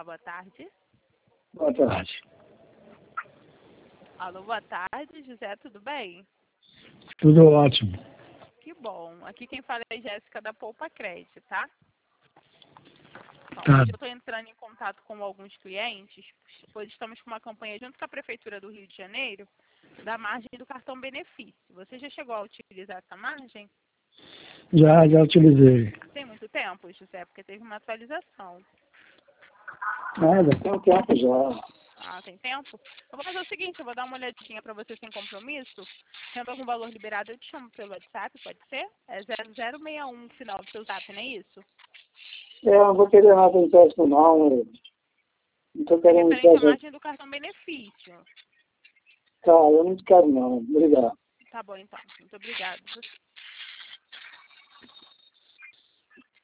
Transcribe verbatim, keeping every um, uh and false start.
boa tarde. Boa tarde. Alô, boa tarde, José, tudo bem? Tudo ótimo. Que bom. Aqui quem fala é a Jéssica da Poupa Crédito, tá? Bom, Tá. hoje eu estou entrando em contato com alguns clientes, pois estamos com uma campanha junto com a Prefeitura do Rio de Janeiro da margem do cartão benefício. Você já chegou a utilizar essa margem? Já, já utilizei. Tem muito tempo, José, porque teve uma atualização. Ah, já tem um tempo já. Ah, tem tempo? Eu vou fazer o seguinte, eu vou dar uma olhadinha para você sem compromisso. Tendo algum valor liberado, eu te chamo pelo WhatsApp, pode ser? É zero zero seis um o final do seu zap, não é isso? É, eu não vou querer nada empréstimo não. Eu não estou É querendo referente à empréstimo. margem do cartão benefício. Tá, eu não quero não. Obrigado. Tá bom, então. Muito obrigada.